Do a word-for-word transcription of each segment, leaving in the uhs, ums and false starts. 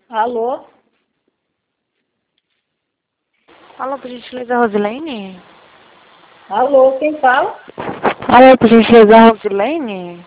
Alô? Alô, por gentileza, Rosilene? Alô, quem fala? Alô, por gentileza, Rosilene?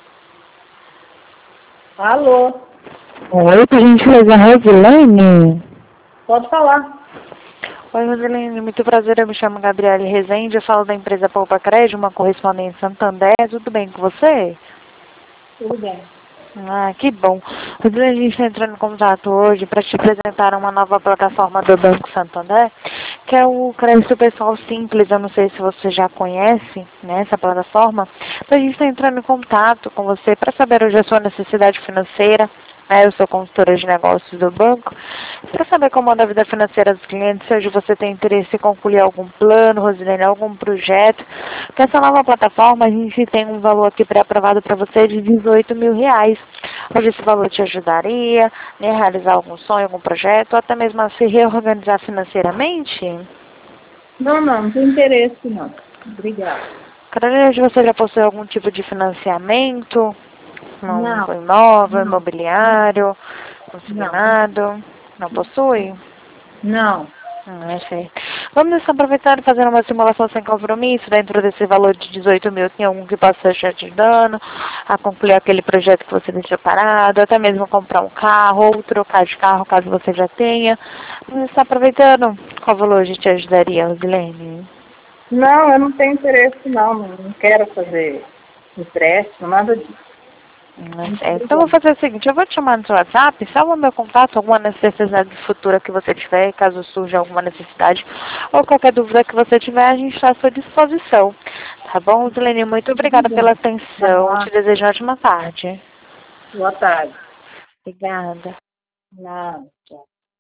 Alô? Oi, por gentileza, Rosilene? Pode falar. Oi, Rosilene, muito prazer, eu me chamo Gabriele Rezende, eu falo da empresa Poupa Crédito, uma correspondente em Santander, tudo bem com você? Tudo bem. Ah, que bom. Rosilene, a gente está entrando em contato hoje para te apresentar uma nova plataforma do Banco Santander, que é o Crédito Pessoal Simples. Eu não sei se você já conhece, né, essa plataforma. Então, a gente está entrando em contato com você para saber hoje a sua necessidade financeira. Né, eu sou consultora de negócios do banco. Para saber como anda a vida financeira dos clientes, se hoje você tem interesse em concluir algum plano, Rosilene, algum projeto. Com essa nova plataforma, a gente tem um valor aqui pré-aprovado para você de dezoito mil reais. Hoje esse valor te ajudaria, né, a realizar algum sonho, algum projeto, ou até mesmo a se reorganizar financeiramente? Não, não, não tem interesse não. Obrigada. Carolina, hoje você já possui algum tipo de financiamento? Um Não, imóvel, não, imobiliário, não, consignado? Não possui? não. Hum, é certo. Vamos então aproveitar e fazer uma simulação sem compromisso. Dentro desse valor de dezoito mil, tem algum que possa estar te ajudando a concluir aquele projeto que você deixou parado, até mesmo comprar um carro ou trocar de carro, caso você já tenha. Vamos estar aproveitando. Qual valor a gente te ajudaria, Rosilene? Não, eu não tenho interesse não. Não não quero fazer empréstimo, nada disso. Hum, é Muito certo. Então, eu vou obrigada. fazer o seguinte, eu vou te chamar no seu WhatsApp, salva o meu contato, alguma necessidade futura que você tiver, caso surja alguma necessidade, ou qualquer dúvida que você tiver, a gente está à sua disposição. Tá bom, Rosilene? Muito obrigada pela Obrigada. atenção. Ah, Te desejo uma ótima tarde. boa tarde. Obrigada. Nada. Tchau.